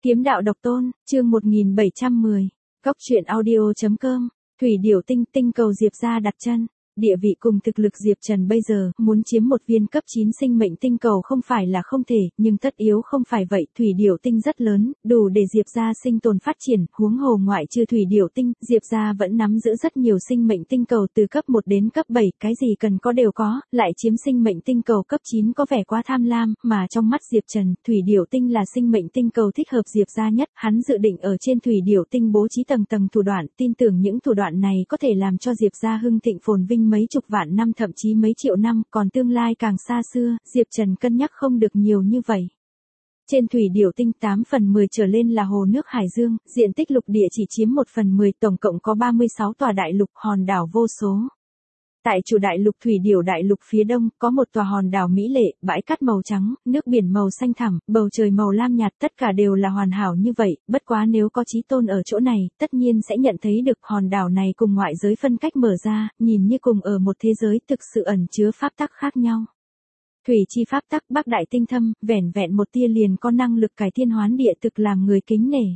Kiếm đạo độc tôn, chương 1710. Góc truyện audio.com. Thủy điểu tinh, tinh cầu Diệp gia đặt chân. Địa vị cùng thực lực Diệp Trần bây giờ, muốn chiếm một viên cấp 9 sinh mệnh tinh cầu không phải là không thể, nhưng tất yếu không phải vậy. Thủy điểu tinh rất lớn, đủ để Diệp gia sinh tồn phát triển, huống hồ ngoại trừ thủy điểu tinh, Diệp gia vẫn nắm giữ rất nhiều sinh mệnh tinh cầu từ cấp 1 đến cấp 7, cái gì cần có đều có, lại chiếm sinh mệnh tinh cầu cấp 9 có vẻ quá tham lam, mà trong mắt Diệp Trần, thủy điểu tinh là sinh mệnh tinh cầu thích hợp Diệp gia nhất, hắn dự định ở trên thủy điểu tinh bố trí tầng tầng thủ đoạn, tin tưởng những thủ đoạn này có thể làm cho Diệp gia hưng thịnh phồn vinh mấy chục vạn năm thậm chí mấy triệu năm, còn tương lai càng xa xưa, Diệp Trần cân nhắc không được nhiều như vậy. Trên thủy điểu tinh 8 phần 10 trở lên là hồ nước hải dương, diện tích lục địa chỉ chiếm 1 phần 10, tổng cộng có 36 tòa đại lục, hòn đảo vô số. Tại chủ đại lục thủy điểu đại lục phía đông, có một tòa hòn đảo mỹ lệ, bãi cát màu trắng, nước biển màu xanh thẳm, bầu trời màu lam nhạt, tất cả đều là hoàn hảo như vậy, bất quá nếu có chí tôn ở chỗ này, tất nhiên sẽ nhận thấy được hòn đảo này cùng ngoại giới phân cách mở ra, nhìn như cùng ở một thế giới thực sự ẩn chứa pháp tắc khác nhau. Thủy chi pháp tắc Bắc đại tinh thâm, vẻn vẹn một tia liền có năng lực cải thiên hoán địa, thực làm người kính nể.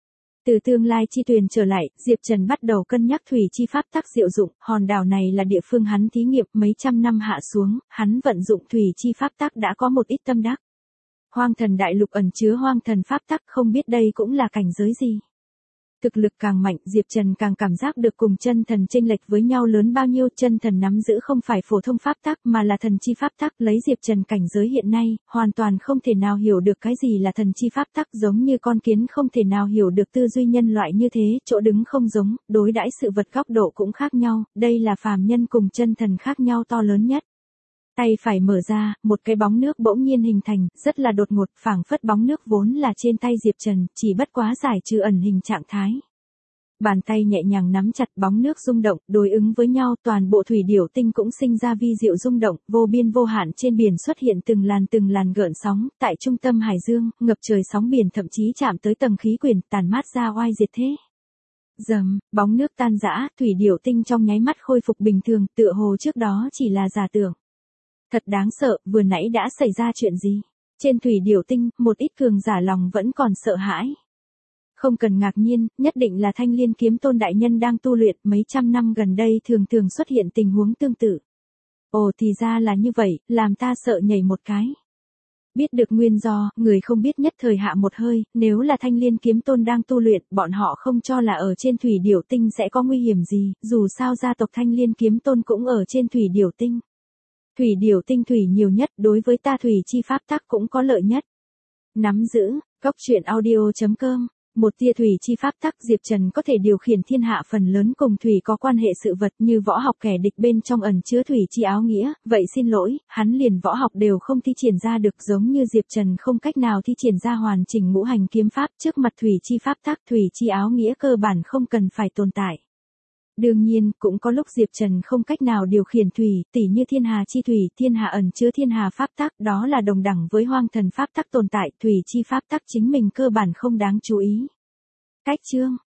Từ tương lai chi tuyền trở lại, Diệp Trần bắt đầu cân nhắc thủy chi pháp tắc diệu dụng, hòn đảo này là địa phương hắn thí nghiệm mấy trăm năm hạ xuống, hắn vận dụng thủy chi pháp tắc đã có một ít tâm đắc. Hoang thần đại lục ẩn chứa hoang thần pháp tắc, không biết đây cũng là cảnh giới gì. Thực lực càng mạnh, Diệp Trần càng cảm giác được cùng chân thần chênh lệch với nhau lớn bao nhiêu. Chân thần nắm giữ không phải phổ thông pháp tắc mà là thần chi pháp tắc, lấy Diệp Trần cảnh giới hiện nay, hoàn toàn không thể nào hiểu được cái gì là thần chi pháp tắc, giống như con kiến không thể nào hiểu được tư duy nhân loại như thế, chỗ đứng không giống, đối đãi sự vật góc độ cũng khác nhau, đây là phàm nhân cùng chân thần khác nhau to lớn nhất. Tay phải mở ra, một cái bóng nước bỗng nhiên hình thành, rất là đột ngột, phảng phất bóng nước vốn là trên tay Diệp Trần, chỉ bất quá giải trừ ẩn hình trạng thái. Bàn tay nhẹ nhàng nắm chặt, bóng nước rung động, đối ứng với nhau, toàn bộ thủy điểu tinh cũng sinh ra vi diệu rung động, vô biên vô hạn trên biển xuất hiện từng làn gợn sóng, tại trung tâm hải dương, ngập trời sóng biển thậm chí chạm tới tầng khí quyển, tàn mát ra oai diệt thế. Dầm, bóng nước tan rã, thủy điểu tinh trong nháy mắt khôi phục bình thường, tựa hồ trước đó chỉ là giả tưởng. Thật đáng sợ, vừa nãy đã xảy ra chuyện gì? Trên thủy điểu tinh, một ít cường giả lòng vẫn còn sợ hãi. Không cần ngạc nhiên, nhất định là Thanh Liên Kiếm Tôn đại nhân đang tu luyện, mấy trăm năm gần đây thường xuất hiện tình huống tương tự. Ồ thì ra là như vậy, làm ta sợ nhảy một cái. Biết được nguyên do, người không biết nhất thời hạ một hơi, nếu là Thanh Liên Kiếm Tôn đang tu luyện, bọn họ không cho là ở trên thủy điểu tinh sẽ có nguy hiểm gì, dù sao gia tộc Thanh Liên Kiếm Tôn cũng ở trên thủy điểu tinh. Thủy điểu tinh thủy nhiều nhất, đối với ta thủy chi pháp tắc cũng có lợi nhất. Nắm giữ, góc truyện audio.com. Một tia thủy chi pháp tắc, Diệp Trần có thể điều khiển thiên hạ phần lớn cùng thủy có quan hệ sự vật, như võ học kẻ địch bên trong ẩn chứa thủy chi áo nghĩa, vậy xin lỗi, hắn liền võ học đều không thi triển ra được, giống như Diệp Trần không cách nào thi triển ra hoàn chỉnh ngũ hành kiếm pháp, trước mặt thủy chi pháp tắc, thủy chi áo nghĩa cơ bản không cần phải tồn tại. Đương nhiên, cũng có lúc Diệp Trần không cách nào điều khiển thủy, tỉ như thiên hà chi thủy, thiên hà ẩn chứa thiên hà pháp tắc, đó là đồng đẳng với hoang thần pháp tắc tồn tại, thủy chi pháp tắc chính mình cơ bản không đáng chú ý. Cách chương